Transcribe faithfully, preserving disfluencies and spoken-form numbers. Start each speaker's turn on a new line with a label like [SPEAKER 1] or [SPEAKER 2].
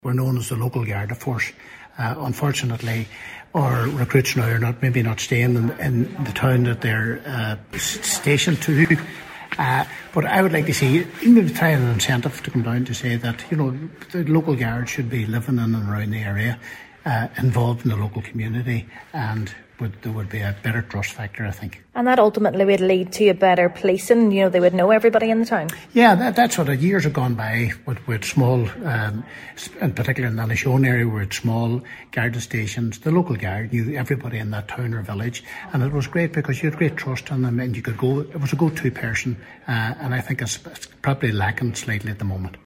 [SPEAKER 1] We're known as the local Garda force. Uh, unfortunately, our recruits now are not maybe not staying in, in the town that they're uh, stationed to. Uh, but I would like to see even try an incentive to come down to say that, you know, the local guard should be living in and around the area, uh, involved in the local community, and would, there would be a better trust factor, I think.
[SPEAKER 2] And that ultimately would lead to a better policing. You know, they would know everybody in the town.
[SPEAKER 1] Yeah, that, that's what years have gone by with, with small, um, in particular in the Nashone area, where it's small Garda stations. The local guard knew everybody in that town or village, and it was great because you had great trust in them, and you could go. It was a go-to person, uh, and I think it's, it's probably lacking slightly at the moment.